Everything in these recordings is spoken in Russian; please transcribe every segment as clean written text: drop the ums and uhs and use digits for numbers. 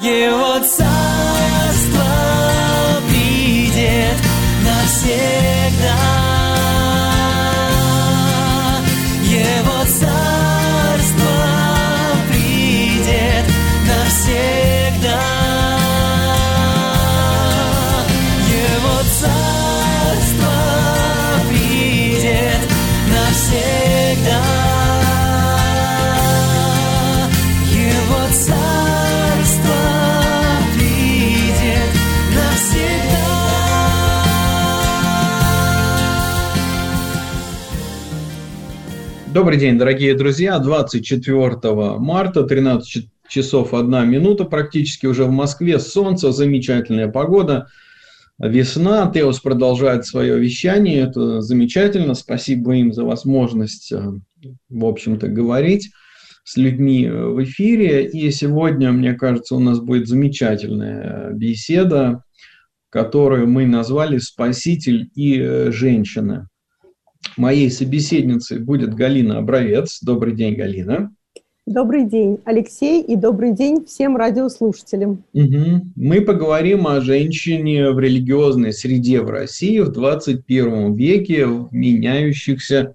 Его царство придет навсегда. Его царство придет навсегда. Его царство придет навсегда. Его царство придет навсегда. Добрый день, дорогие друзья. 24 марта, 13 часов 1 минута, практически уже в Москве. Солнце, замечательная погода, весна. Теос продолжает свое вещание. Это замечательно. Спасибо им за возможность, в общем-то, говорить с людьми в эфире. И сегодня, мне кажется, у нас будет замечательная беседа, которую мы назвали «Спаситель и женщины». Моей собеседницей будет Галина Абровец. Добрый день, Галина. Добрый день, Алексей, и добрый день всем радиослушателям. Мы поговорим о женщине в религиозной среде в России в 21 веке, в меняющихся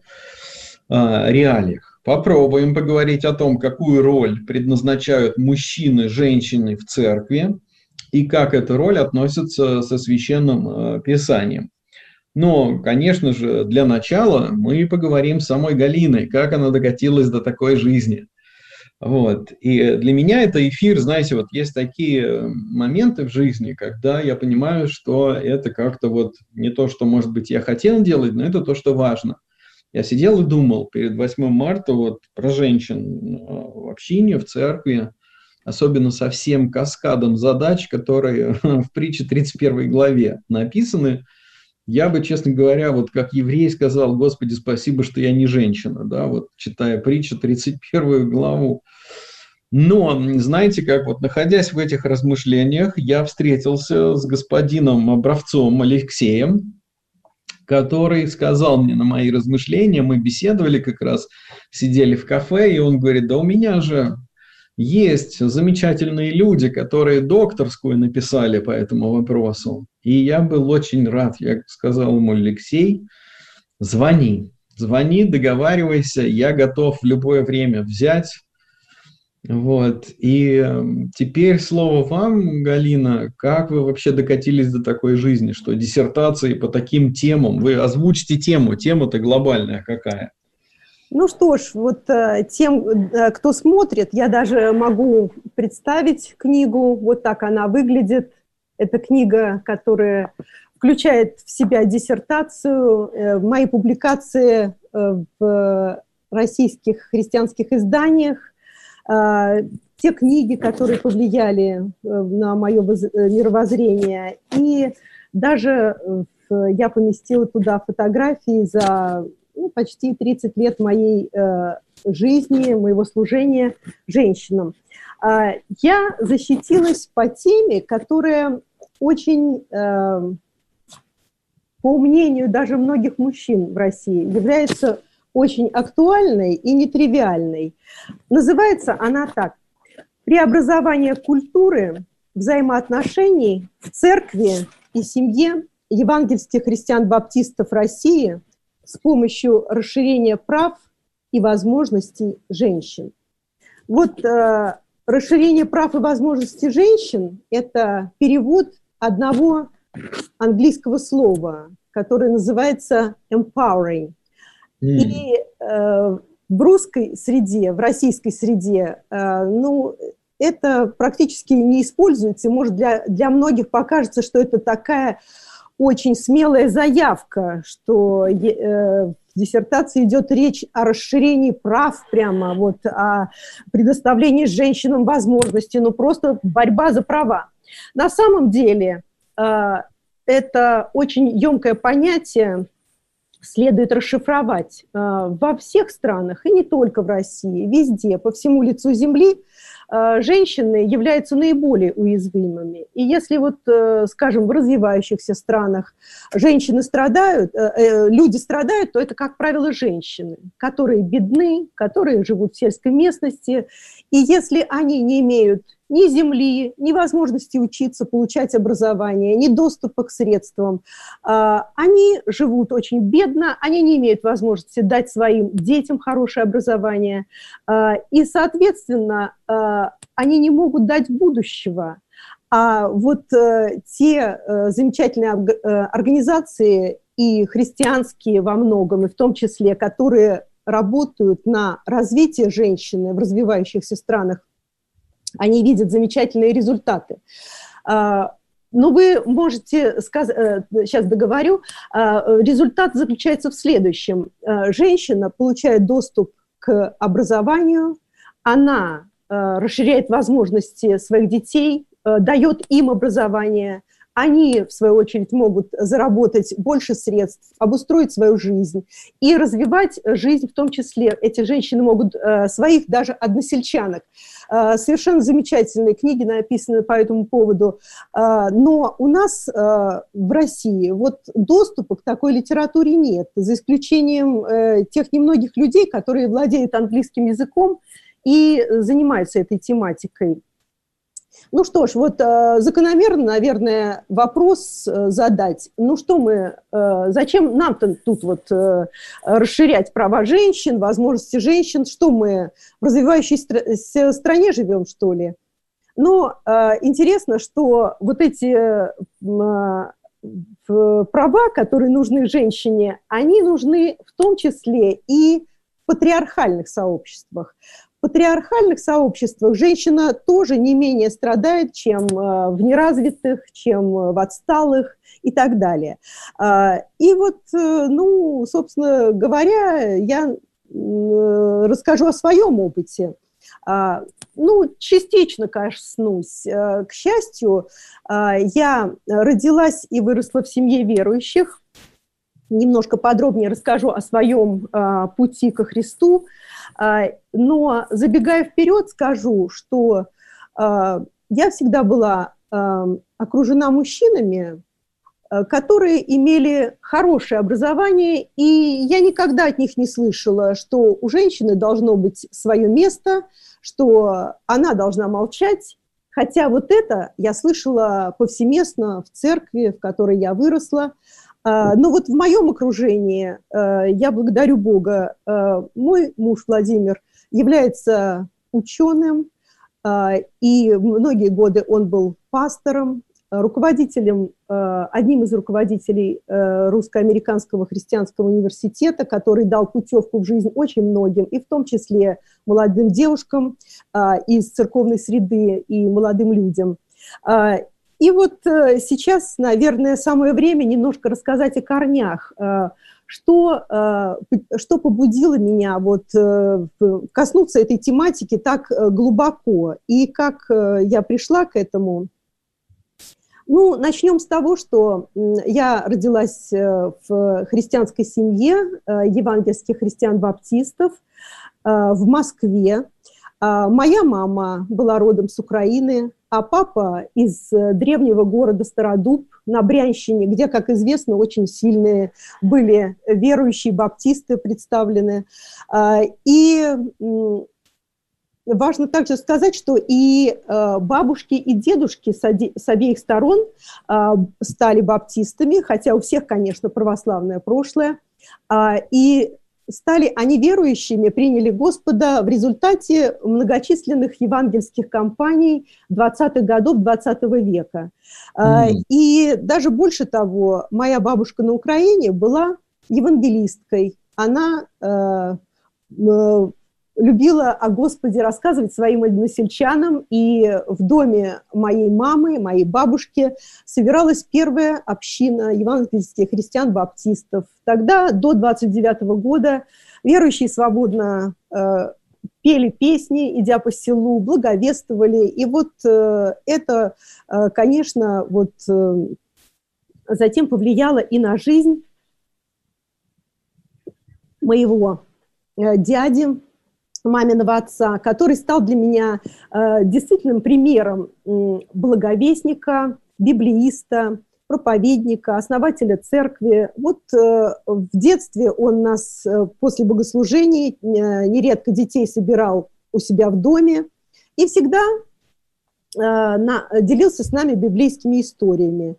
реалиях. Попробуем поговорить о том, какую роль предназначают мужчины, женщины в церкви, и как эта роль относится со Священным Писанием. Но, конечно же, для начала мы поговорим с самой Галиной, как она докатилась до такой жизни. Вот. И для меня это эфир, знаете, вот есть такие моменты в жизни, когда я понимаю, что это как-то вот не то, что, может быть, я хотел делать, но это то, что важно. Я сидел и думал перед 8 марта вот про женщин в общине, в церкви, особенно со всем каскадом задач, которые в притче 31 главе написаны. Я бы, честно говоря, вот как еврей сказал: Господи, спасибо, что я не женщина, да, вот читая притчу 31 главу. Но, знаете, как вот находясь в этих размышлениях, я встретился с господином Абровцом Алексеем, который сказал мне на мои размышления, мы беседовали как раз, сидели в кафе, и он говорит: да у меня же есть замечательные люди, которые докторскую написали по этому вопросу. И я был очень рад. Я сказал ему: Алексей, звони, договаривайся, я готов в любое время взять. Вот. И теперь слово вам, Галина. Как вы вообще докатились до такой жизни, что диссертации по таким темам? Вы озвучите тему. Тема-то глобальная какая? Ну что ж, вот тем, кто смотрит, я даже могу представить книгу. Вот так она выглядит. Это книга, которая включает в себя диссертацию, мои публикации в российских христианских изданиях, те книги, которые повлияли на мое мировоззрение. И даже я поместила туда фотографии за почти 30 лет моей жизни, моего служения женщинам. Я защитилась по теме, которая очень, по мнению даже многих мужчин в России, является очень актуальной и нетривиальной. Называется она так: «Преобразование культуры взаимоотношений в церкви и семье евангельских христиан-баптистов России с помощью расширения прав и возможностей женщин». Вот расширение прав и возможностей женщин – это перевод одного английского слова, которое называется empowering. И в русской среде, в российской среде, это практически не используется. Может, для многих покажется, что это такая очень смелая заявка, что в диссертации идет речь о расширении прав, прямо вот о предоставлении женщинам возможностей, просто борьба за права. На самом деле это очень емкое понятие следует расшифровать во всех странах, и не только в России, везде, по всему лицу земли. Женщины являются наиболее уязвимыми. И если скажем, в развивающихся странах женщины страдают, люди страдают, то это, как правило, женщины, которые бедны, которые живут в сельской местности. И если они не имеют ни земли, ни возможности учиться, получать образование, ни доступа к средствам. Они живут очень бедно, они не имеют возможности дать своим детям хорошее образование, и, соответственно, они не могут дать будущего. А вот те замечательные организации, и христианские во многом, и в том числе, которые работают на развитие женщины в развивающихся странах, они видят замечательные результаты. Но вы можете сказать, сейчас договорю, результат заключается в следующем. Женщина получает доступ к образованию, она расширяет возможности своих детей, дает им образование, они, в свою очередь, могут заработать больше средств, обустроить свою жизнь и развивать жизнь в том числе. Эти женщины могут своих даже односельчанок. Совершенно замечательные книги написаны по этому поводу. Но у нас в России вот доступа к такой литературе нет, за исключением тех немногих людей, которые владеют английским языком и занимаются этой тематикой. Ну что ж, вот закономерно, наверное, вопрос задать. Ну что зачем нам-то тут вот расширять права женщин, возможности женщин? Что мы в развивающейся стране живем, что ли? Но интересно, что вот эти права, которые нужны женщине, они нужны в том числе и в патриархальных сообществах. В патриархальных сообществах женщина тоже не менее страдает, чем в неразвитых, чем в отсталых и так далее. И вот, ну, собственно говоря, я расскажу о своем опыте. Ну, частично коснусь. К счастью, я родилась и выросла в семье верующих. Немножко подробнее расскажу о своем пути ко Христу. Но, забегая вперед, скажу, что я всегда была окружена мужчинами, которые имели хорошее образование, и я никогда от них не слышала, что у женщины должно быть свое место, что она должна молчать. Хотя вот это я слышала повсеместно в церкви, в которой я выросла. Но вот в моем окружении, я благодарю Бога, мой муж Владимир является ученым, и многие годы он был пастором, руководителем, одним из руководителей Русско-Американского христианского университета, который дал путевку в жизнь очень многим, и в том числе молодым девушкам из церковной среды и молодым людям. И вот сейчас, наверное, самое время немножко рассказать о корнях, что побудило меня вот коснуться этой тематики так глубоко, и как я пришла к этому. Ну, начнем с того, что я родилась в христианской семье евангельских христиан-баптистов в Москве. Моя мама была родом с Украины, а папа из древнего города Стародуб на Брянщине, где, как известно, очень сильные были верующие баптисты представлены. И важно также сказать, что и бабушки, и дедушки с обеих сторон стали баптистами, хотя у всех, конечно, православное прошлое. И стали они верующими, приняли Господа в результате многочисленных евангельских кампаний 20-х годов 20 века. И даже больше того, моя бабушка на Украине была евангелисткой. Она любила о Господе рассказывать своим односельчанам, и в доме моей мамы, моей бабушки, собиралась первая община евангельских христиан-баптистов. Тогда, до 29 года, верующие свободно пели песни, идя по селу, благовествовали. И вот это, конечно, вот затем повлияло и на жизнь моего дяди, маминого отца, который стал для меня действительным примером благовестника, библеиста, проповедника, основателя церкви. Вот в детстве он нас после богослужений, нередко детей собирал у себя в доме, и всегда делился с нами библейскими историями.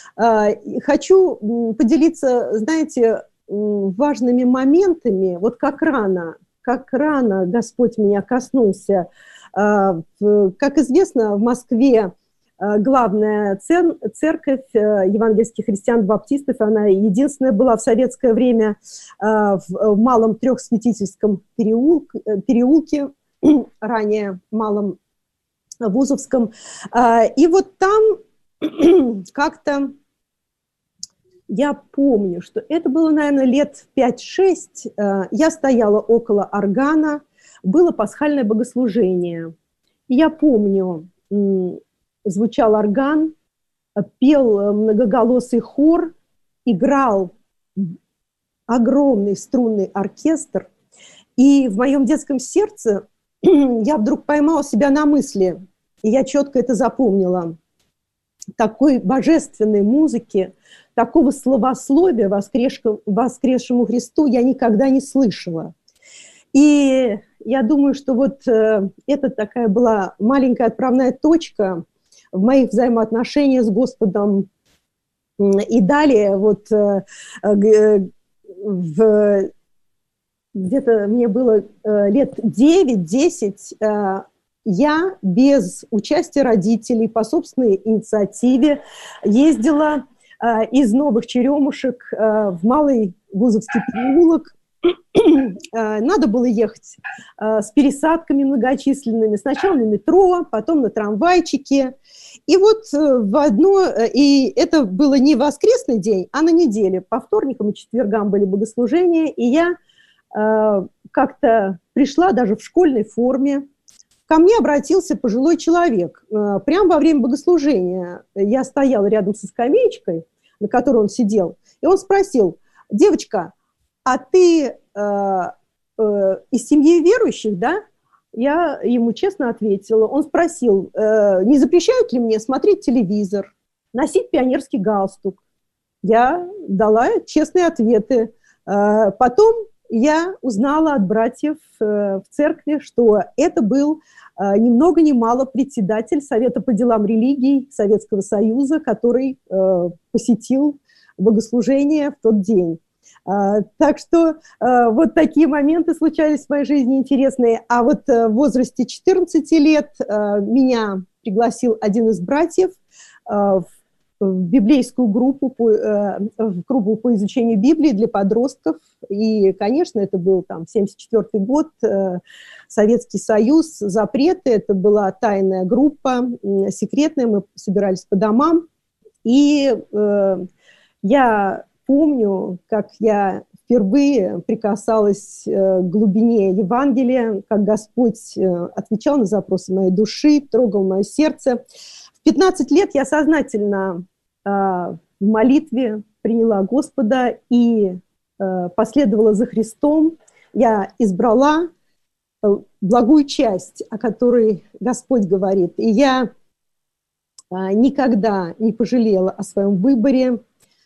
Хочу поделиться, знаете, важными моментами. Вот как рано Господь меня коснулся. Как известно, в Москве главная церковь евангельских христиан-баптистов, она единственная была в советское время в Малом Трехсвятительском переулке, ранее Малом Вузовском. И вот там как-то я помню, что это было, наверное, лет 5-6. Я стояла около органа, было пасхальное богослужение. И я помню, звучал орган, пел многоголосый хор, играл огромный струнный оркестр. И в моем детском сердце я вдруг поймала себя на мысли, и я четко это запомнила. Такой божественной музыки, такого словословия воскресшему Христу я никогда не слышала. И я думаю, что вот это такая была маленькая отправная точка в моих взаимоотношениях с Господом. И далее вот где-то мне было лет 9-10, я без участия родителей по собственной инициативе ездила из Новых Черемушек в Малый Вузовский переулок. Надо было ехать с пересадками многочисленными. Сначала на метро, потом на трамвайчике. И вот и это было не воскресный день, а на неделе. По вторникам и четвергам были богослужения, и я как-то пришла даже в школьной форме. Ко мне обратился пожилой человек. Прямо во время богослужения я стояла рядом со скамеечкой, на которой он сидел, и он спросил: девочка, а ты из семьи верующих, да? Я ему честно ответила. Он спросил, не запрещают ли мне смотреть телевизор, носить пионерский галстук. Я дала честные ответы. Потом я узнала от братьев в церкви, что это был ни много ни мало председатель Совета по делам религий Советского Союза, который посетил богослужение в тот день. Так что вот такие моменты случались в моей жизни интересные. А вот в возрасте 14 лет меня пригласил один из братьев в библейскую группу, в группу по изучению Библии для подростков. И, конечно, это был там 1974 год, Советский Союз, запреты. Это была тайная группа, секретная, мы собирались по домам. И я помню, как я впервые прикасалась к глубине Евангелия, как Господь отвечал на запросы моей души, трогал мое сердце. В 15 лет я сознательно в молитве приняла Господа и последовала за Христом. Я избрала благую часть, о которой Господь говорит. И я никогда не пожалела о своем выборе.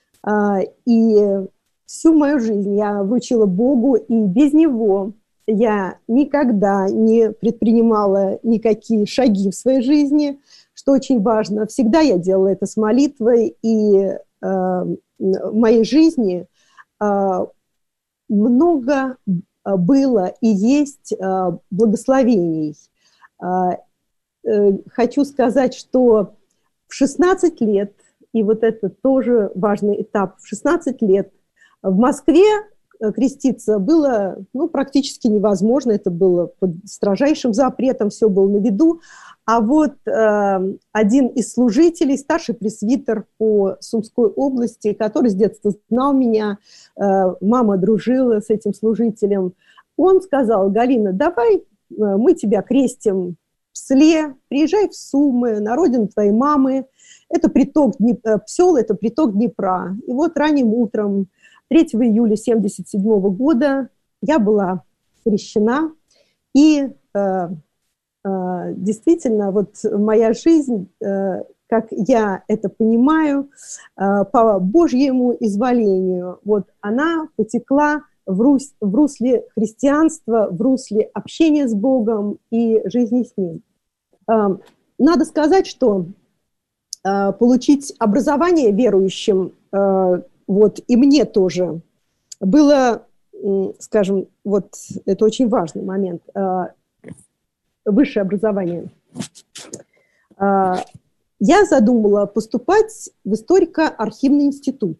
И всю мою жизнь я вручила Богу, и без Него я никогда не предпринимала никакие шаги в своей жизни, что очень важно. Всегда я делала это с молитвой, и в моей жизни много было и есть благословений. Хочу сказать, что в 16 лет, и вот это тоже важный этап, в 16 лет в Москве креститься было практически невозможно, это было под строжайшим запретом, все было на виду. А вот один из служителей, старший пресвитер по Сумской области, который с детства знал меня, мама дружила с этим служителем, он сказал: Галина, давай мы тебя крестим в Псле, приезжай в Сумы, на родину твоей мамы. Это приток Псел, это приток Днепра. И вот ранним утром 3 июля 1977 года я была крещена, и действительно, вот моя жизнь, как я это понимаю, по Божьему изволению, вот она потекла в русле христианства, в русле общения с Богом и жизни с Ним. надо сказать, что получить образование верующим, вот и мне тоже, было, скажем, вот это очень важный момент, высшее образование. Я задумала поступать в историко-архивный институт.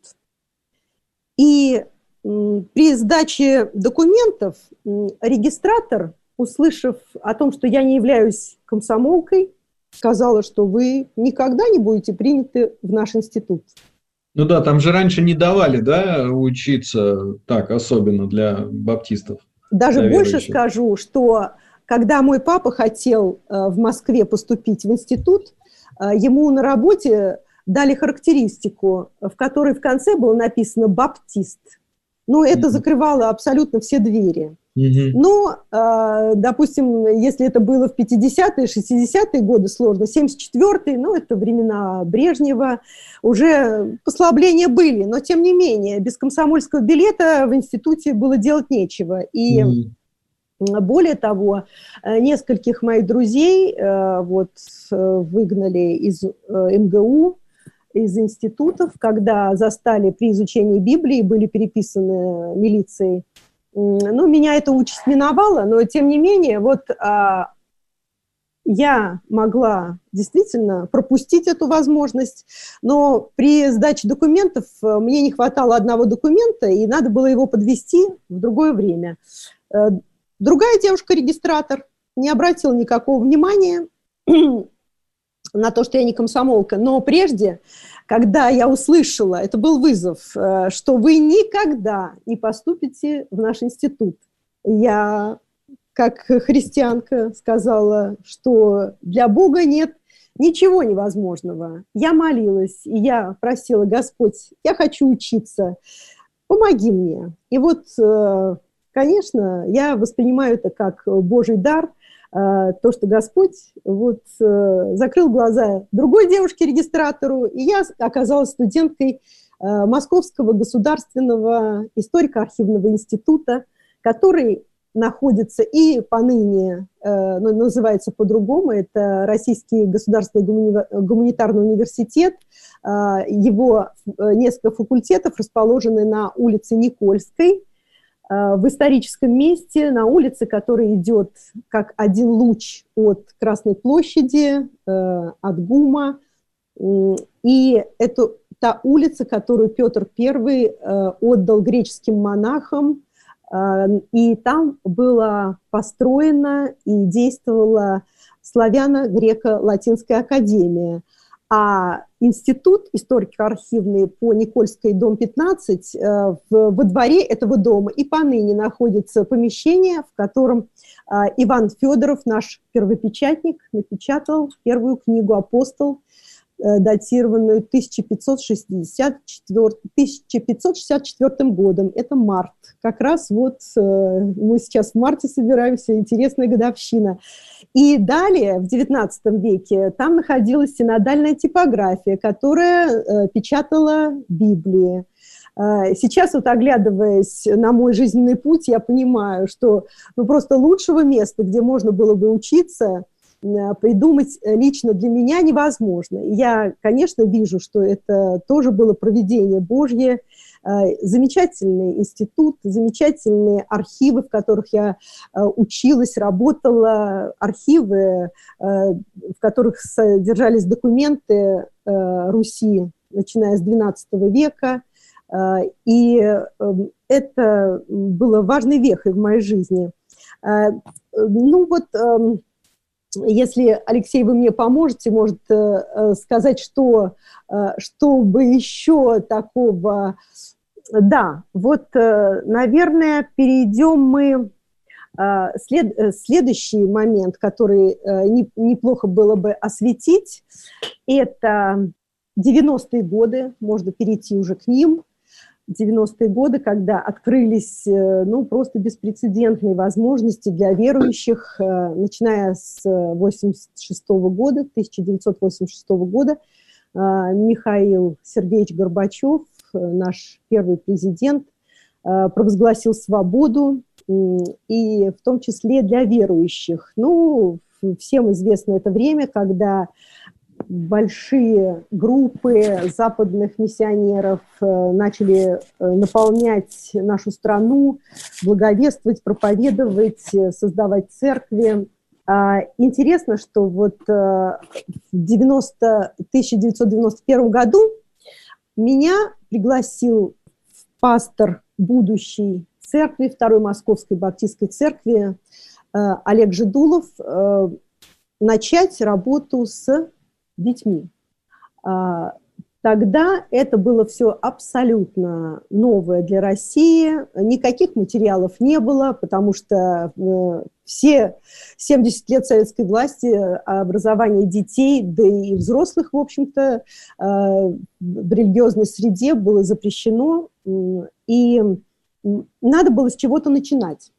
И при сдаче документов регистратор, услышав о том, что я не являюсь комсомолкой, сказала, что вы никогда не будете приняты в наш институт. Ну да, там же раньше не давали, да, учиться так, особенно для баптистов. Даже для больше верующих. скажу, что когда мой папа хотел в Москве поступить в институт, ему на работе дали характеристику, в которой в конце было написано «баптист». Ну, это закрывало абсолютно все двери. Но, допустим, если это было в 50-е, 60-е годы сложно, 74-е, ну, это времена Брежнева, уже послабления были, но, тем не менее, без комсомольского билета в институте было делать нечего. И более того, нескольких моих друзей вот, выгнали из МГУ, из институтов, когда застали при изучении Библии, были переписаны милицией. Ну, меня эта участь миновала, но, тем не менее, вот я могла действительно пропустить эту возможность, но при сдаче документов мне не хватало одного документа, и надо было его подвести в другое время. Другая девушка-регистратор не обратила никакого внимания на то, что я не комсомолка, но прежде, когда я услышала, это был вызов, что вы никогда не поступите в наш институт, я, как христианка, сказала, что для Бога нет ничего невозможного. Я молилась, и я просила: Господь, я хочу учиться, помоги мне. И вот, конечно, я воспринимаю это как Божий дар, то, что Господь вот, закрыл глаза другой девушке-регистратору, и я оказалась студенткой Московского государственного историко-архивного института, который находится и поныне, называется по-другому, это Российский государственный гуманитарный университет. Его несколько факультетов расположены на улице Никольской, в историческом месте, на улице, которая идет как один луч от Красной площади, от ГУМа. И это та улица, которую Петр I отдал греческим монахам, и там была построена и действовала Славяно-Греко-Латинская академия. А институт историко-архивный по Никольской, дом 15, во дворе этого дома и поныне находится помещение, в котором Иван Федоров, наш первопечатник, напечатал первую книгу «Апостол», датированную 1564 годом. Это март. Как раз вот мы сейчас в марте собираемся, интересная годовщина. И далее, в XIX веке, там находилась синодальная типография, которая печатала Библии. Сейчас, вот оглядываясь на мой жизненный путь, я понимаю, что просто лучшего места, где можно было бы учиться, придумать лично для меня невозможно. Я, конечно, вижу, что это тоже было провидение Божье, замечательный институт, замечательные архивы, в которых я училась, работала, архивы, в которых содержались документы Руси, начиная с XII века, и это было важной вехой в моей жизни. Ну вот, если, Алексей, вы мне поможете, может, сказать, что бы еще такого... Да, вот, наверное, перейдем мы... Следующий момент, который неплохо было бы осветить, это 90-е годы, можно перейти уже к ним. 90-е годы, когда открылись, ну, просто беспрецедентные возможности для верующих, начиная с 1986 года, Михаил Сергеевич Горбачев, наш первый президент, провозгласил свободу, и в том числе для верующих. Ну, всем известно это время, когда большие группы западных миссионеров начали наполнять нашу страну, благовествовать, проповедовать, создавать церкви. Интересно, что вот в 1991 году меня пригласил пастор будущей церкви, Второй Московской Баптистской церкви Олег Жидулов, начать работу с детьми. Тогда это было все абсолютно новое для России. Никаких материалов не было, потому что все 70 лет советской власти образование детей, да и взрослых, в общем-то, в религиозной среде было запрещено, и надо было с чего-то начинать.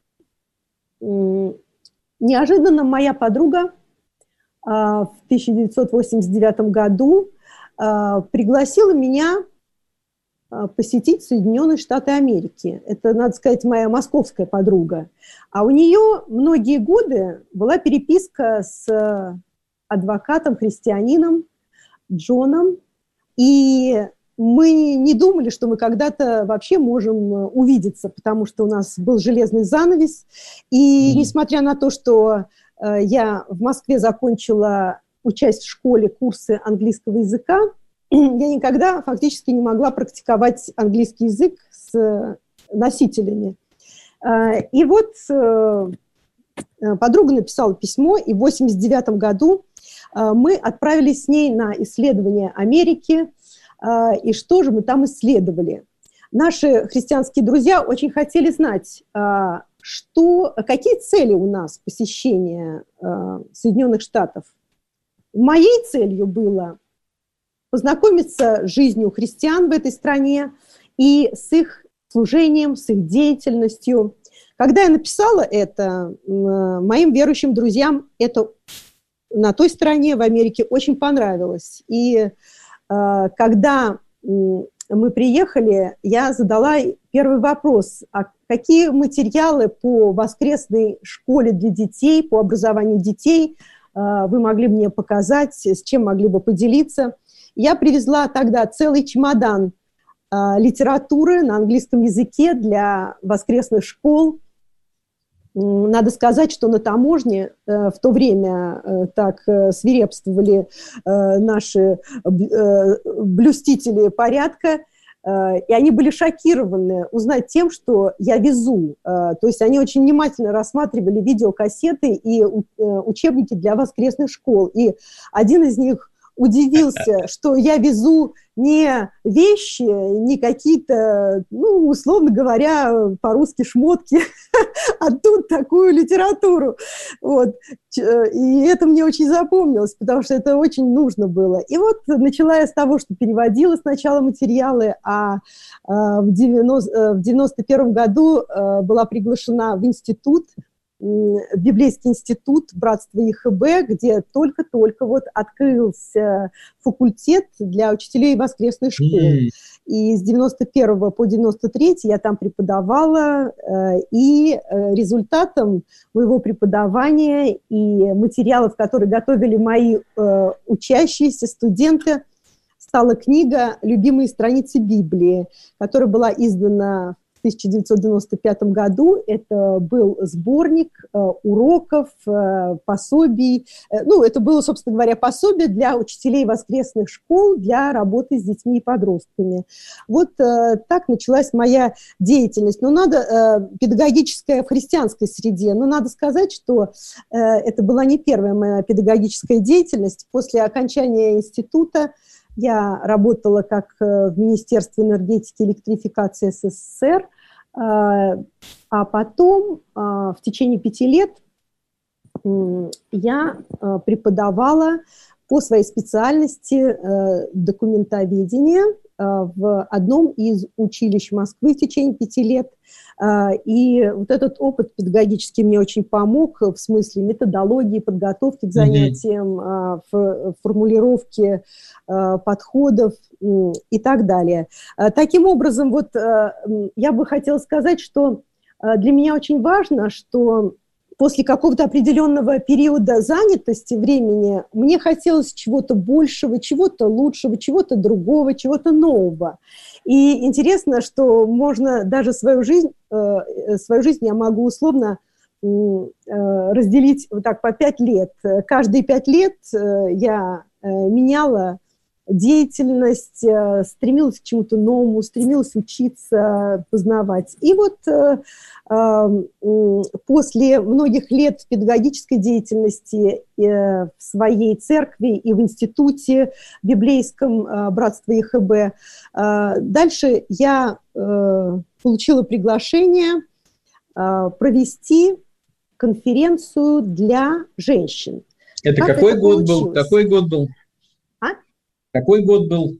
Неожиданно моя подруга в 1989 году пригласила меня посетить Соединенные Штаты Америки. Это, надо сказать, моя московская подруга. А у нее многие годы была переписка с адвокатом-христианином Джоном, и мы не думали, что мы когда-то вообще можем увидеться, потому что у нас был железный занавес, и несмотря на то, что я в Москве закончила, учась в школе, курсы английского языка, я никогда фактически не могла практиковать английский язык с носителями. И вот подруга написала письмо, и в 1989 году мы отправились с ней на исследование Америки. И что же мы там исследовали? Наши христианские друзья очень хотели знать, какие цели у нас посещения Соединенных Штатов. Моей целью было познакомиться с жизнью христиан в этой стране и с их служением, с их деятельностью. Когда я написала это, моим верующим друзьям это на той стороне, в Америке, очень понравилось. И когда мы приехали, я задала первый вопрос: а какие материалы по воскресной школе для детей, по образованию детей вы могли мне показать, с чем могли бы поделиться? Я привезла тогда целый чемодан литературы на английском языке для воскресных школ. Надо сказать, что на таможне в то время так свирепствовали наши блюстители порядка, и они были шокированы узнать тем, что я везу. То есть они очень внимательно рассматривали видеокассеты и учебники для воскресных школ. И один из них удивился, что я везу не вещи, не какие-то, условно говоря, по-русски шмотки, а тут такую литературу. Вот. И это мне очень запомнилось, потому что это очень нужно было. И вот начала я с того, что переводила сначала материалы, а в 91 году была приглашена в институт, в Библейский институт Братства ЕХБ, где только-только вот открылся факультет для учителей воскресной школы. И с 91 по 93 я там преподавала, и результатом моего преподавания и материалов, которые готовили мои учащиеся студенты, стала книга «Любимые страницы Библии», которая была издана в 1995 году. Это был сборник уроков, пособий. Это было, собственно говоря, пособие для учителей воскресных школ для работы с детьми и подростками. Вот так началась моя деятельность. Педагогическая в христианской среде. Но надо сказать, что это была не первая моя педагогическая деятельность. После окончания института я работала как в Министерстве энергетики и электрификации СССР, а потом в течение 5 лет я преподавала по своей специальности документоведение в одном из училищ Москвы в течение 5 лет. И вот этот опыт педагогический мне очень помог в смысле методологии, подготовки к занятиям, формулировки подходов и так далее. Таким образом, вот я бы хотела сказать, что для меня очень важно, что после какого-то определенного периода занятости времени мне хотелось чего-то большего, чего-то лучшего, чего-то другого, чего-то нового. И интересно, что можно даже свою жизнь я могу условно разделить вот так по 5 лет. Каждые 5 лет я меняла деятельность, стремилась к чему-то новому, стремилась учиться, познавать. И вот после многих лет в педагогической деятельности в своей церкви и в институте библейском братства ЕХБ, дальше я получила приглашение провести конференцию для женщин. Это какой год был? Какой год был? Какой год был?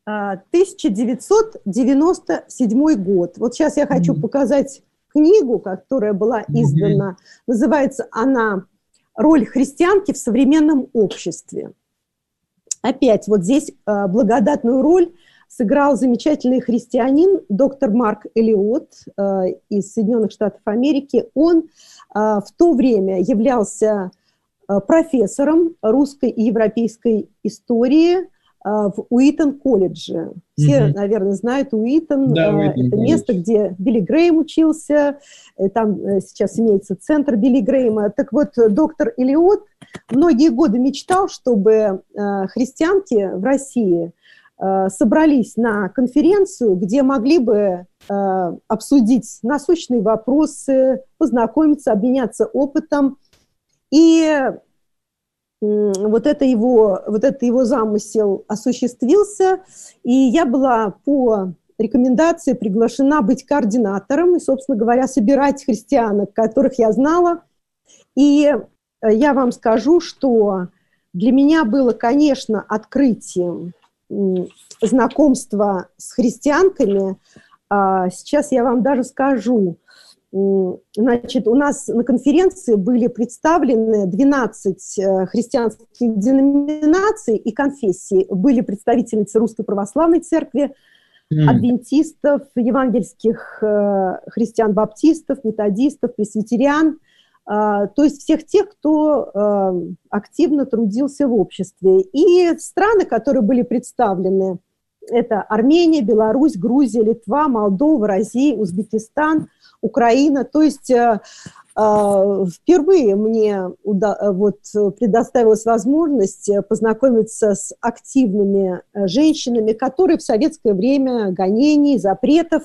1997 год. Вот сейчас я хочу показать книгу, которая была издана. Называется она «Роль христианки в современном обществе». Опять вот здесь благодатную роль сыграл замечательный христианин, доктор Марк Элиот из Соединенных Штатов Америки. Он в то время являлся профессором русской и европейской истории в Уитон-колледже. Все, наверное, знают Уитон. Да, это место, где Билли Грэйм учился. Там сейчас имеется центр Билли Грэйма. Так вот, доктор Элиот многие годы мечтал, чтобы христианки в России собрались на конференцию, где могли бы обсудить насущные вопросы, познакомиться, обменяться опытом. И вот это его замысел осуществился, и я была по рекомендации приглашена быть координатором и, собственно говоря, собирать христианок, которых я знала. И я вам скажу, что для меня было, конечно, открытием знакомства с христианками. Сейчас я вам даже скажу. Значит, у нас на конференции были представлены 12 христианских деноминаций и конфессий. Были представительницы Русской Православной Церкви, адвентистов, евангельских христиан-баптистов, методистов, пресвитериан, то есть всех тех, кто активно трудился в обществе. И страны, которые были представлены, это Армения, Беларусь, Грузия, Литва, Молдова, Россия, Узбекистан, Украина. То есть впервые мне предоставилась возможность познакомиться с активными женщинами, которые в советское время гонений, запретов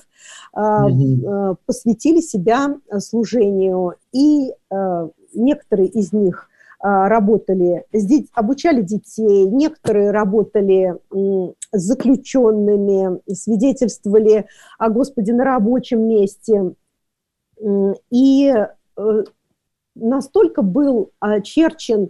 посвятили себя служению. И некоторые из них работали, обучали детей, некоторые работали с заключенными, свидетельствовали о Господе на рабочем месте. И настолько был очерчен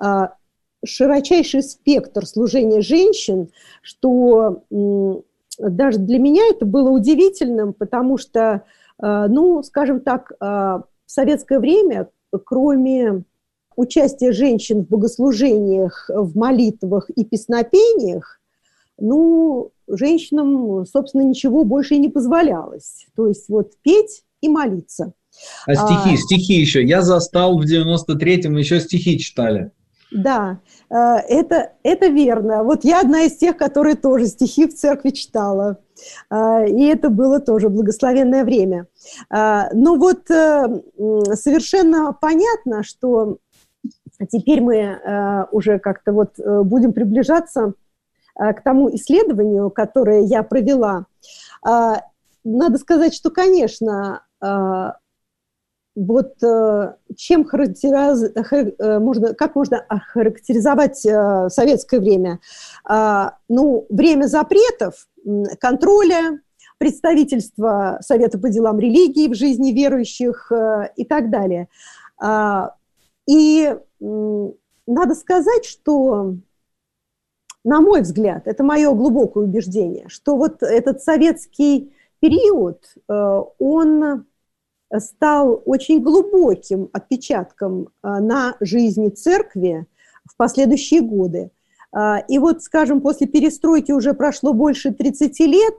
широчайший спектр служения женщин, что даже для меня это было удивительным, потому что, скажем так, в советское время, кроме участия женщин в богослужениях, в молитвах и песнопениях, женщинам, собственно, ничего больше и не позволялось. То есть вот петь и молиться. А стихи еще. Я застал в 93-м, еще стихи читали. Да, это верно. Вот я одна из тех, которые тоже стихи в церкви читала. И это было тоже благословенное время. Но вот совершенно понятно, что теперь мы уже как-то будем приближаться к тому исследованию, которое я провела. Надо сказать, что, конечно, чем как можно охарактеризовать советское время? Время запретов, контроля, представительства Совета по делам религии в жизни верующих и так далее. И надо сказать, что, на мой взгляд, это мое глубокое убеждение, что вот этот советский период, он стал очень глубоким отпечатком на жизни церкви в последующие годы. И вот, скажем, после перестройки уже прошло больше 30 лет,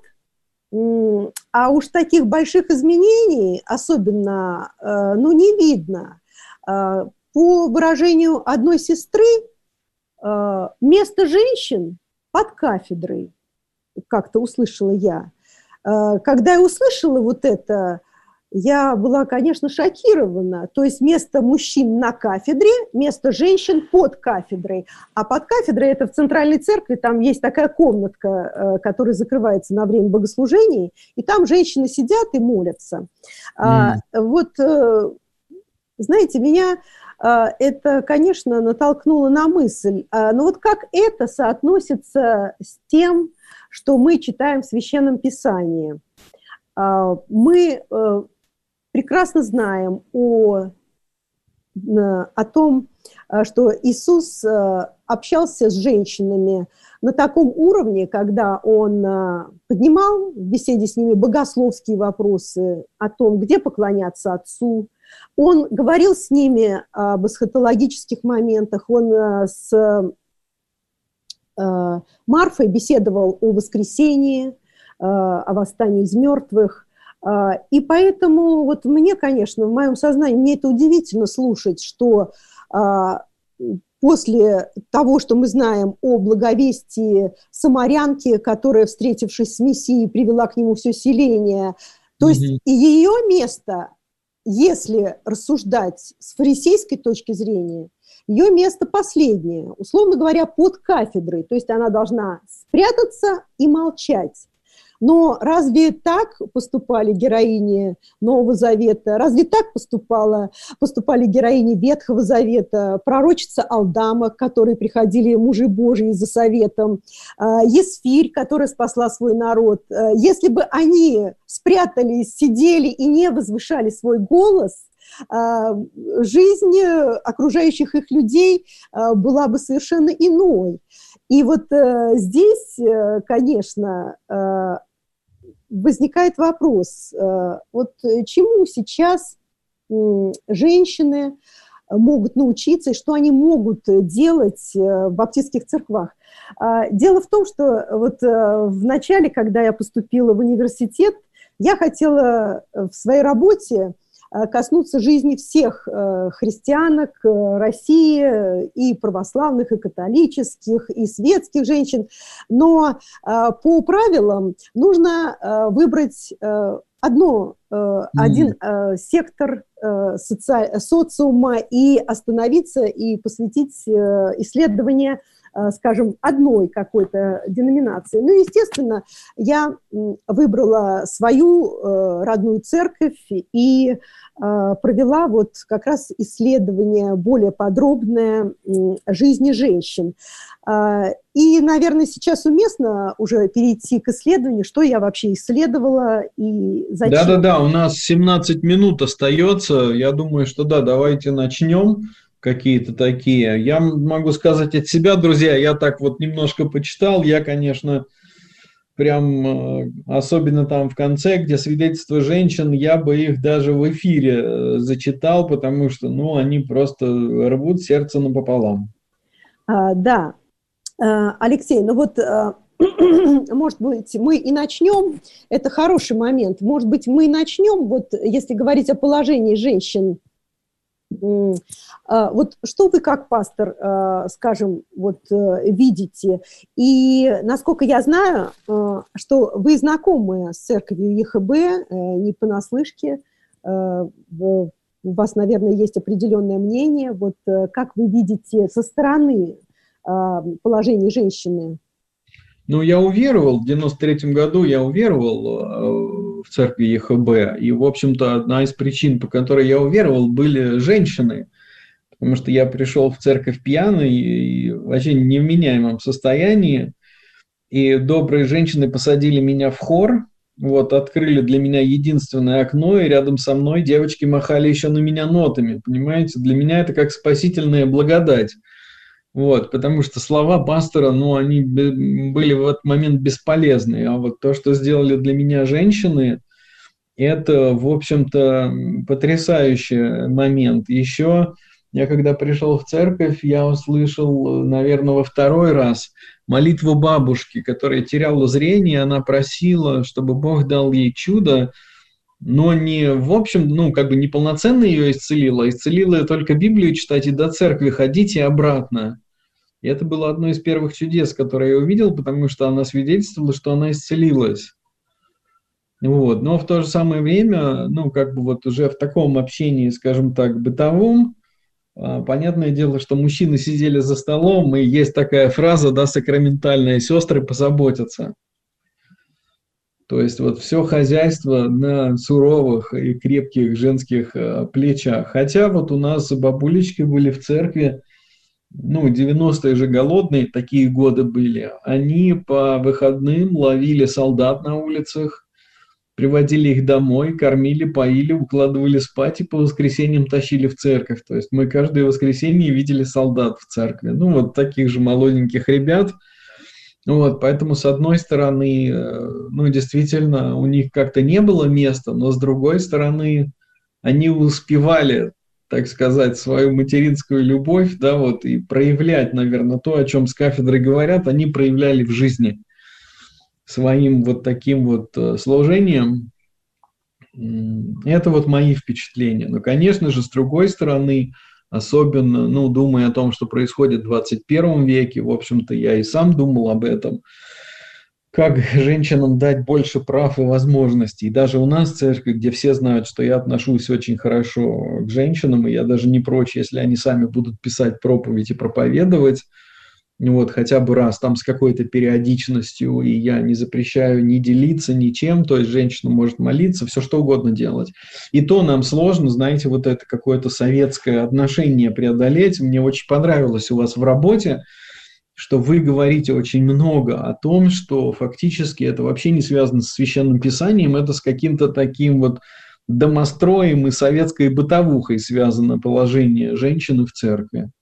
а уж таких больших изменений особенно, не видно. По выражению одной сестры, место женщин под кафедрой, как-то услышала я. Когда я услышала вот это, я была, конечно, шокирована. То есть место мужчин на кафедре, место женщин под кафедрой. А под кафедрой это в Центральной Церкви, там есть такая комнатка, которая закрывается на время богослужений, и там женщины сидят и молятся. Вот, знаете, меня это, конечно, натолкнуло на мысль. Но вот как это соотносится с тем, что мы читаем в Священном Писании? Мы прекрасно знаем о том, что Иисус общался с женщинами на таком уровне, когда Он поднимал в беседе с ними богословские вопросы о том, где поклоняться Отцу. Он говорил с ними об эсхатологических моментах, он с Марфой беседовал о воскресении, о восстании из мертвых. И поэтому вот мне, конечно, в моем сознании, мне это удивительно слушать, что после того, что мы знаем о благовестии самарянки, которая, встретившись с Мессией, привела к нему все селение, то есть и ее место, если рассуждать с фарисейской точки зрения, ее место последнее, условно говоря, под кафедрой, то есть она должна спрятаться и молчать. Но разве так поступали героини Нового Завета? Разве так поступали героини Ветхого Завета? Пророчица Алдама, к которой приходили мужи Божьи за советом, Есфирь, которая спасла свой народ. Если бы они спрятались, сидели и не возвышали свой голос, жизнь окружающих их людей была бы совершенно иной. И вот здесь, конечно, возникает вопрос, вот чему сейчас женщины могут научиться и что они могут делать в баптистских церквах. Дело в том, что вот в начале, когда я поступила в университет, я хотела в своей работе коснуться жизни всех христианок России, и православных, и католических, и светских женщин. Но по правилам нужно выбрать один сектор социума и остановиться и посвятить исследование, скажем, одной какой-то деноминации. Ну, естественно, я выбрала свою родную церковь и провела вот как раз исследование более подробное жизни женщин. И, наверное, сейчас уместно уже перейти к исследованию, что я вообще исследовала и зачем. Да-да-да, у нас 17 минут остается. Я думаю, что да, давайте начнем. Какие-то такие. Я могу сказать от себя, друзья, я так вот немножко почитал, я, конечно, прям особенно там в конце, где свидетельства женщин, я бы их даже в эфире зачитал, потому что, ну, они просто рвут сердце напополам. Да, Алексей, ну вот, может быть, мы и начнем, это хороший момент, может быть, мы начнем, вот если говорить о положении женщин. Вот что вы как пастор, скажем, вот видите? И насколько я знаю, что вы знакомы с церковью ЕХБ, не понаслышке, у вас, наверное, есть определенное мнение. Вот как вы видите со стороны положение женщины? Ну, я уверовал, в 93-м году я уверовал в церкви ЕХБ, и, в общем-то, одна из причин, по которой я уверовал, были женщины, потому что я пришел в церковь пьяный и вообще в невменяемом состоянии, и добрые женщины посадили меня в хор, вот, открыли для меня единственное окно, и рядом со мной девочки махали еще на меня нотами, понимаете, для меня это как спасительная благодать. Вот, потому что слова пастора, ну, они были в этот момент бесполезны. А вот то, что сделали для меня женщины, это, в общем-то, потрясающий момент. Еще я, когда пришел в церковь, я услышал, наверное, во второй раз молитву бабушки, которая теряла зрение. Она просила, чтобы Бог дал ей чудо, но не, в общем, ну, как бы не полноценно ее исцелила, а исцелила ее только Библию читать и до церкви ходить и обратно. И это было одно из первых чудес, которые я увидел, потому что она свидетельствовала, что она исцелилась. Вот. Но в то же самое время, ну, как бы вот уже в таком общении, скажем так, бытовом, понятное дело, что мужчины сидели за столом, и есть такая фраза, да, сакраментальная: сестры позаботятся. То есть вот все хозяйство на суровых и крепких женских плечах. Хотя вот у нас бабулечки были в церкви, ну, 90-е же голодные такие годы были. Они по выходным ловили солдат на улицах, приводили их домой, кормили, поили, укладывали спать и по воскресеньям тащили в церковь. То есть мы каждое воскресенье видели солдат в церкви. Ну, вот таких же молоденьких ребят. Вот, поэтому, с одной стороны, ну, действительно, у них как-то не было места, но с другой стороны, они успевали, так сказать, свою материнскую любовь, да, вот, и проявлять, наверное, то, о чем с кафедры говорят, они проявляли в жизни своим вот таким вот служением. Это вот мои впечатления. Но, конечно же, с другой стороны, особенно, ну, думая о том, что происходит в 21 веке, в общем-то, я и сам думал об этом, как женщинам дать больше прав и возможностей. И даже у нас в церкви, где все знают, что я отношусь очень хорошо к женщинам, и я даже не прочь, если они сами будут писать проповедь и проповедовать, вот, хотя бы раз, там с какой-то периодичностью, и я не запрещаю ни делиться ничем, то есть женщина может молиться, все что угодно делать. И то нам сложно, знаете, вот это какое-то советское отношение преодолеть. Мне очень понравилось у вас в работе, что вы говорите очень много о том, что фактически это вообще не связано с Священным Писанием, это с каким-то таким вот домостроем и советской бытовухой связано положение женщины в церкви.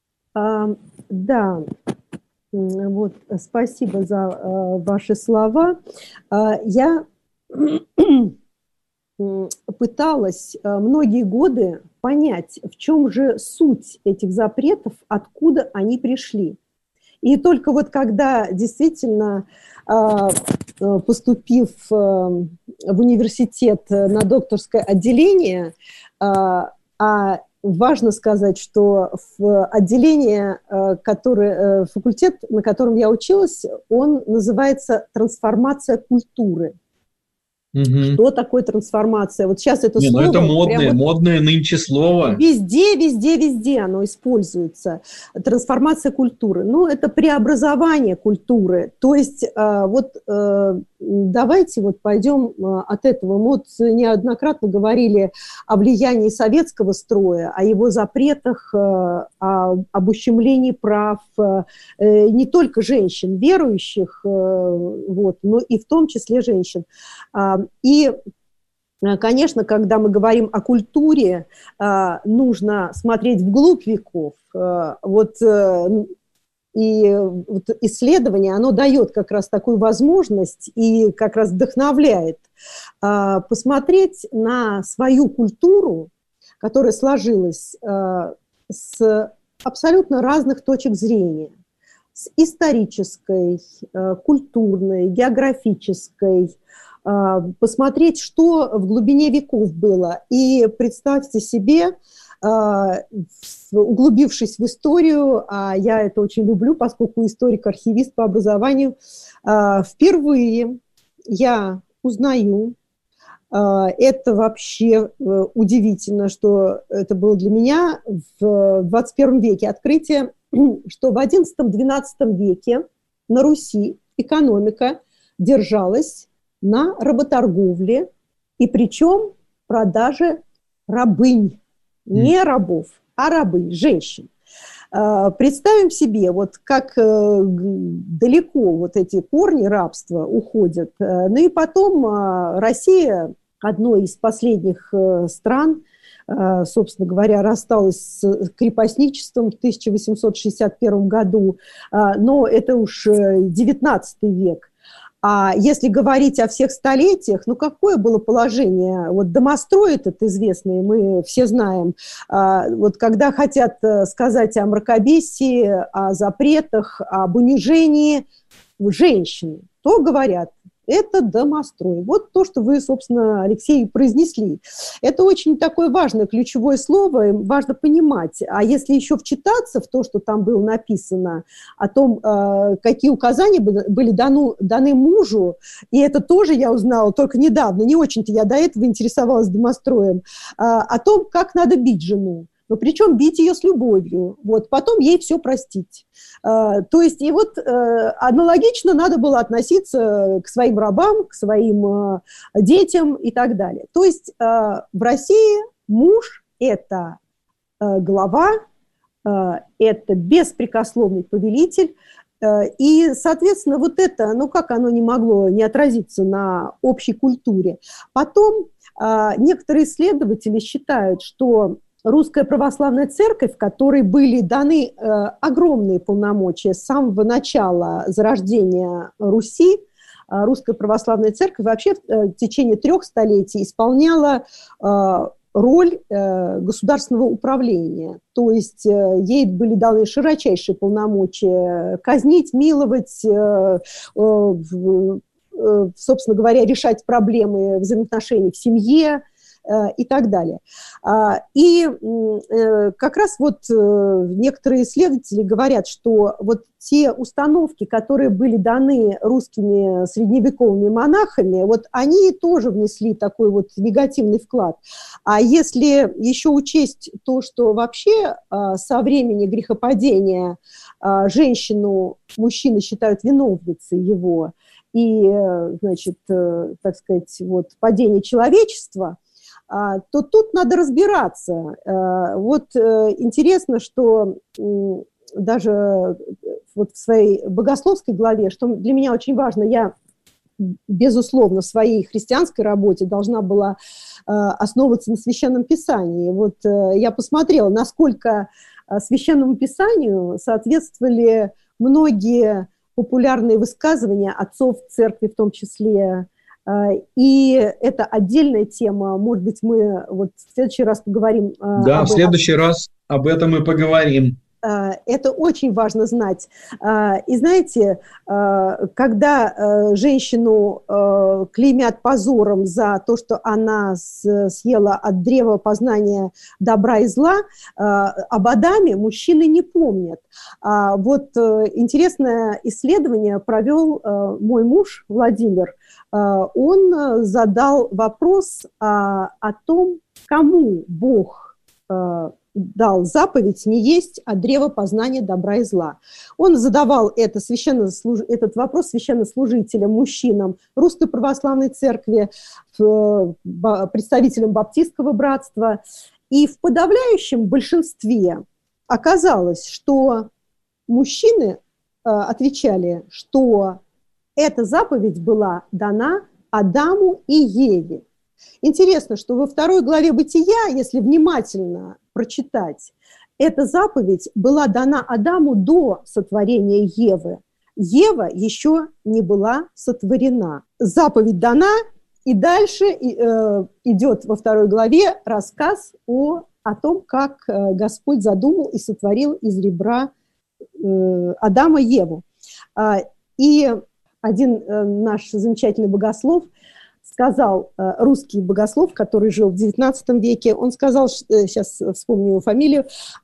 Да. Вот, спасибо за ваши слова. Я пыталась многие годы понять, в чем же суть этих запретов, откуда они пришли. И только вот когда действительно, поступив в университет на докторское отделение, важно сказать, что в отделении, факультет, на котором я училась, он называется «Трансформация культуры». Угу. Что такое трансформация? Вот сейчас это слово... это модное нынче слово. Везде оно используется. Трансформация культуры. Ну, это преобразование культуры. То есть вот давайте вот пойдем от этого. Мы вот неоднократно говорили о влиянии советского строя, о его запретах, об ущемлении прав не только женщин, верующих, вот, но и в том числе женщин. И, конечно, когда мы говорим о культуре, нужно смотреть вглубь веков. И вот исследование, оно дает как раз такую возможность и как раз вдохновляет посмотреть на свою культуру, которая сложилась с абсолютно разных точек зрения. С исторической, культурной, географической, посмотреть, что в глубине веков было. И представьте себе, углубившись в историю, а я это очень люблю, поскольку историк-архивист по образованию, впервые я узнаю, это вообще удивительно, что это было для меня в 21 веке открытие, что в XI-XII веке на Руси экономика держалась на работорговле, и причем продаже рабынь, не рабов, а рабынь, женщин. Представим себе, вот как далеко вот эти корни рабства уходят. Ну и потом Россия, одной из последних стран, собственно говоря, рассталась с крепостничеством в 1861 году, но это уж XIX век. А если говорить о всех столетиях, ну какое было положение? Вот домострой этот известный, мы все знаем. Вот когда хотят сказать о мракобесии, о запретах, об унижении женщин, то говорят, это домострой. Вот то, что вы, собственно, Алексей, произнесли. Это очень такое важное ключевое слово, важно понимать. А если еще вчитаться в то, что там было написано, о том, какие указания были даны мужу, и это тоже я узнала только недавно, не очень-то я до этого интересовалась домостроем, о том, как надо бить жену. Но причем бить ее с любовью, вот, потом ей все простить. То есть, и вот аналогично надо было относиться к своим рабам, к своим детям и так далее. То есть в России муж – это глава, это беспрекословный повелитель, и, соответственно, вот это, ну как оно не могло не отразиться на общей культуре. Потом некоторые исследователи считают, что Русская православная церковь, которой были даны огромные полномочия с самого начала зарождения Руси, Русская православная церковь вообще в течение 3 столетий исполняла роль государственного управления. То есть ей были даны широчайшие полномочия казнить, миловать, собственно говоря, решать проблемы взаимоотношений в семье, и так далее. И как раз вот некоторые исследователи говорят, что вот те установки, которые были даны русскими средневековыми монахами, вот они тоже внесли такой вот негативный вклад. А если еще учесть то, что вообще со времени грехопадения женщину мужчины считают виновницей его, и, значит, так сказать, вот падение человечества, то тут надо разбираться. Вот интересно, что даже вот в своей богословской главе, что для меня очень важно, я, безусловно, в своей христианской работе должна была основываться на Священном Писании. Вот я посмотрела, насколько Священному Писанию соответствовали многие популярные высказывания отцов церкви, в том числе. И это отдельная тема. Может быть, мы вот в следующий раз поговорим. Да, в следующий раз об этом и поговорим. Это очень важно знать. И знаете, когда женщину клеймят позором за то, что она съела от древа познания добра и зла, об Адаме мужчины не помнят. Вот интересное исследование провел мой муж Владимир. Он задал вопрос о том, кому Бог дал заповедь не есть от древа познания добра и зла. Он задавал этот вопрос священнослужителям, мужчинам Русской Православной Церкви, представителям Баптистского братства. И в подавляющем большинстве оказалось, что мужчины отвечали, что эта заповедь была дана Адаму и Еве. Интересно, что во 2 главе Бытия, если внимательно прочитать, эта заповедь была дана Адаму до сотворения Евы. Ева еще не была сотворена. Заповедь дана, и дальше идет во 2 главе рассказ о том, как Господь задумал и сотворил из ребра Адама Еву. И один наш замечательный богослов сказал, русский богослов, который жил в XIX веке, он сказал, сейчас вспомню его фамилию,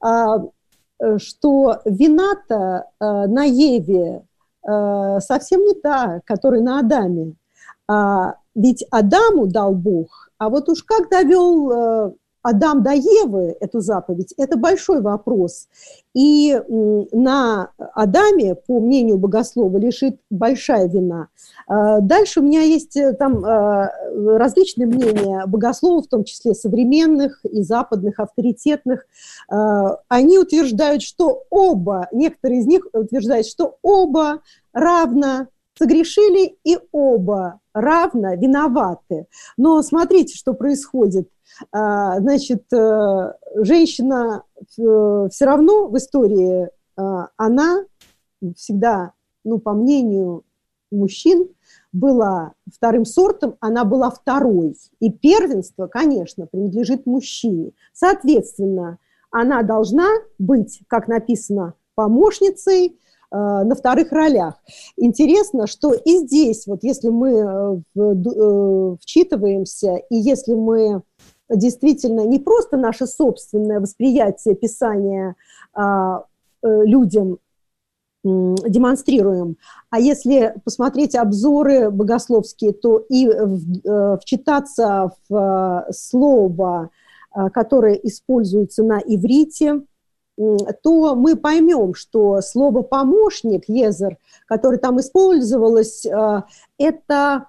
что вина-то на Еве совсем не та, которая на Адаме. Ведь Адаму дал Бог, а вот уж как довел Адам до Евы эту заповедь, это большой вопрос. И на Адаме, по мнению богослова, лежит большая вина. Дальше у меня есть там различные мнения богословов, в том числе современных и западных, авторитетных. Они утверждают, что некоторые из них утверждают, что оба равно согрешили и оба равно виноваты. Но смотрите, что происходит. Значит, женщина все равно в истории, она всегда, по мнению мужчин, была вторым сортом, она была второй. И первенство, конечно, принадлежит мужчине. Соответственно, она должна быть, как написано, помощницей, на вторых ролях. Интересно, что и здесь, вот если мы вчитываемся, и если мы действительно не просто наше собственное восприятие Писания людям демонстрируем, а если посмотреть обзоры богословские, то и вчитаться в слово, которое используется на иврите, то мы поймем, что слово «помощник», «езер», которое там использовалось, это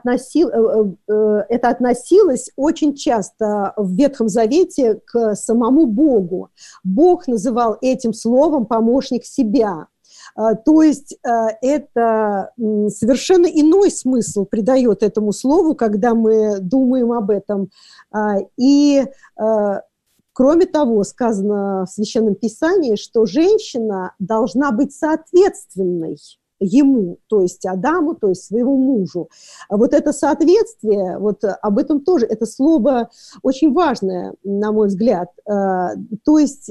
относилось очень часто в Ветхом Завете к самому Богу. Бог называл этим словом «помощник» себя. То есть это совершенно иной смысл придает этому слову, когда мы думаем об этом. И, кроме того, сказано в Священном Писании, что женщина должна быть соответственной ему, то есть Адаму, то есть своему мужу. Вот это соответствие, вот об этом тоже, это слово очень важное, на мой взгляд. То есть,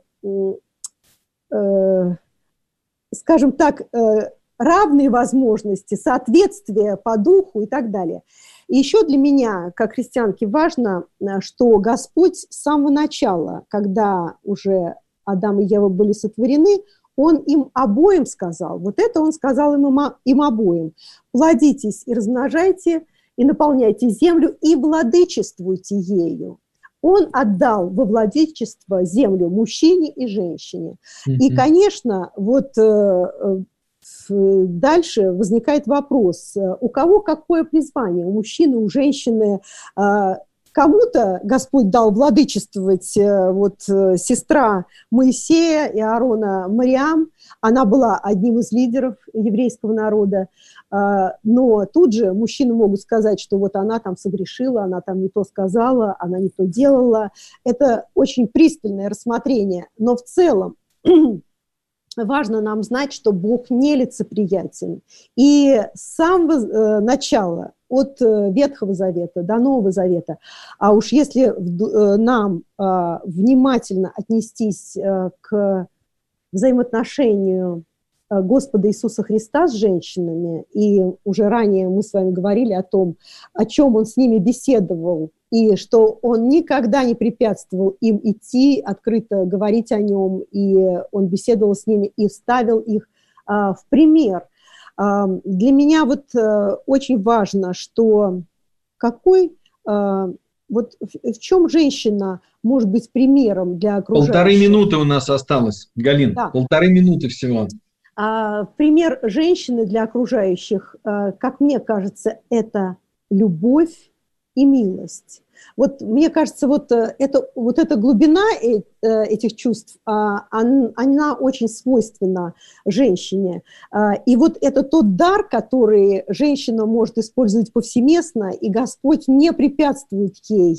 скажем так, равные возможности, соответствие по духу и так далее. И еще для меня, как христианки, важно, что Господь с самого начала, когда уже Адам и Ева были сотворены, Он им обоим сказал, вот это Он сказал им обоим: плодитесь и размножайте, и наполняйте землю, и владычествуйте ею. Он отдал во владычество землю мужчине и женщине. И, конечно, вот дальше возникает вопрос, у кого какое призвание, у мужчины, у женщины. Кому-то Господь дал владычествовать, вот сестра Моисея и Аарона Мариам, она была одним из лидеров еврейского народа, но тут же мужчины могут сказать, что вот она там согрешила, она там не то сказала, она не то делала. Это очень пристальное рассмотрение, но в целом важно нам знать, что Бог нелицеприятен. И с самого начала, от Ветхого Завета до Нового Завета, а уж если нам внимательно отнестись к взаимоотношению Господа Иисуса Христа с женщинами, и уже ранее мы с вами говорили о том, о чем Он с ними беседовал, и что Он никогда не препятствовал им идти, открыто говорить о Нем, и Он беседовал с ними и ставил их в пример. Для меня вот очень важно, что вот в чем женщина может быть примером для окружающих. 1,5 минуты у нас осталось, Галин, да. 1,5 минуты всего. Пример женщины для окружающих, как мне кажется, это любовь и милость. Вот мне кажется, вот эта глубина этих чувств, она очень свойственна женщине. И вот это тот дар, который женщина может использовать повсеместно, и Господь не препятствует ей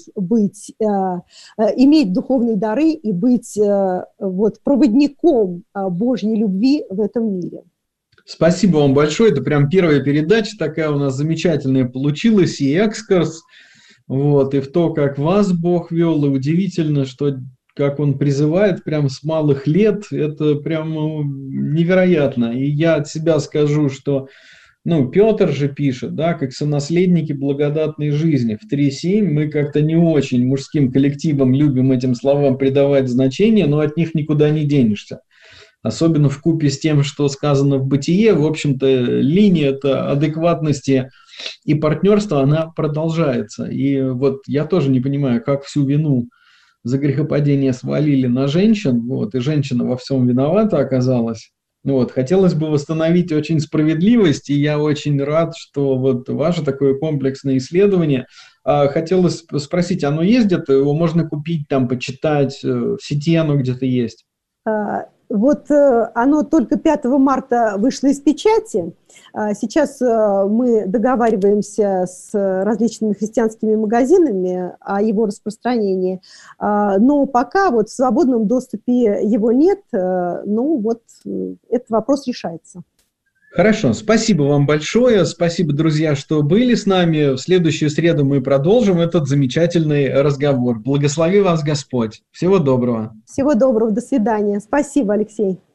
иметь духовные дары и быть вот проводником Божьей любви в этом мире. Спасибо вам большое. Это прям первая передача такая у нас замечательная получилась, и экскурс. Вот, и в то, как вас Бог вел, и удивительно, что как Он призывает прям с малых лет, это прям невероятно. И я от себя скажу, что, Петр же пишет, да, как сонаследники благодатной жизни. В 3.7 мы как-то не очень мужским коллективом любим этим словам придавать значение, но от них никуда не денешься. Особенно вкупе с тем, что сказано в Бытие, в общем-то, линия-то адекватности и партнерства, она продолжается. И вот я тоже не понимаю, как всю вину за грехопадение свалили на женщин, вот, и женщина во всем виновата оказалась. Вот, хотелось бы восстановить очень справедливость, и я очень рад, что вот ваше такое комплексное исследование. Хотелось спросить, оно есть где-то? Его можно купить, там, почитать, в сети оно где-то есть? Вот оно только 5 марта вышло из печати. Сейчас мы договариваемся с различными христианскими магазинами о его распространении, но пока вот в свободном доступе его нет, вот этот вопрос решается. Хорошо, спасибо вам большое, спасибо, друзья, что были с нами. В следующую среду мы продолжим этот замечательный разговор. Благослови вас Господь. Всего доброго. Всего доброго, до свидания. Спасибо, Алексей.